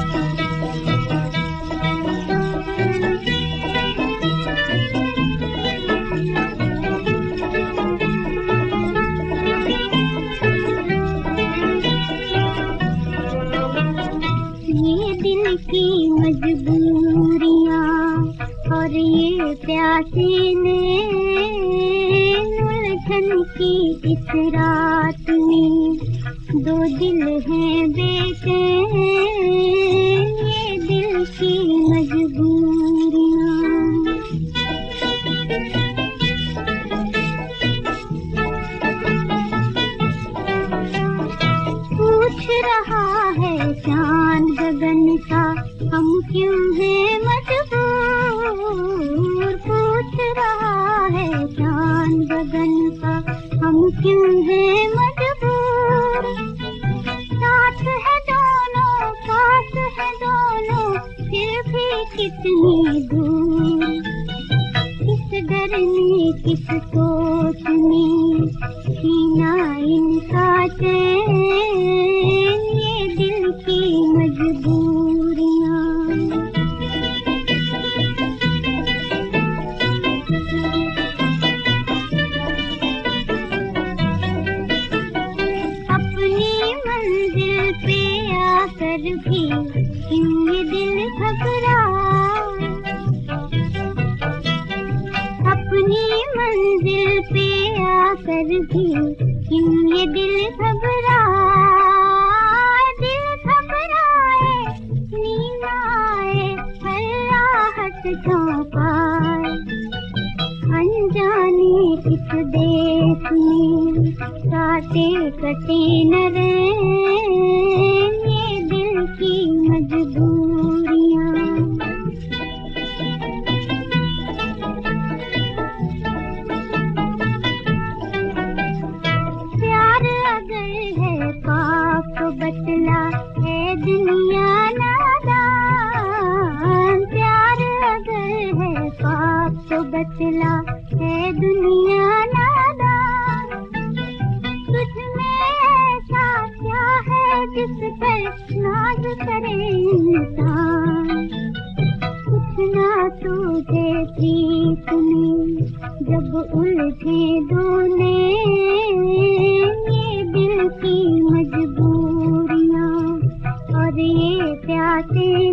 की मजबूरियां और ये प्यासे ने उलझन की इस रात में दो दिल हैं बेचैन, ये दिल की मजबूरियां। पूछ रहा है चांद गगन का हम क्यों हैं मजबूर, पूछ रहा है चांद गगन का हम क्यों हैं मजबूर। साथ है दोनों, पास है दोनों, फिर भी कितनी दूर। किस डर ने किस सोच ने छीना इनका चैन, ये दिल की मजबूरियां। अपनी मंजिल पे आकर भी क्यों ये दिल घबरा, अपनी मंजिल पे आकर भी क्यों ये दिल घबरा। दिल घबराए नींद आए हर राहत झोंकाए, अनजाने किस देश में काटे कटे न रैन, ये दिल की मजबूरियां। बतला है दुनिया नादान, प्यार अगर है पाप तो बतला है दुनिया नादान। तुझ में ऐसा क्या है जिस पर नाज करे इंसान, कुछ ना तुझे प्रीत में जब उलझे दोने, ये दिल की मजबूरियां और ये प्यासे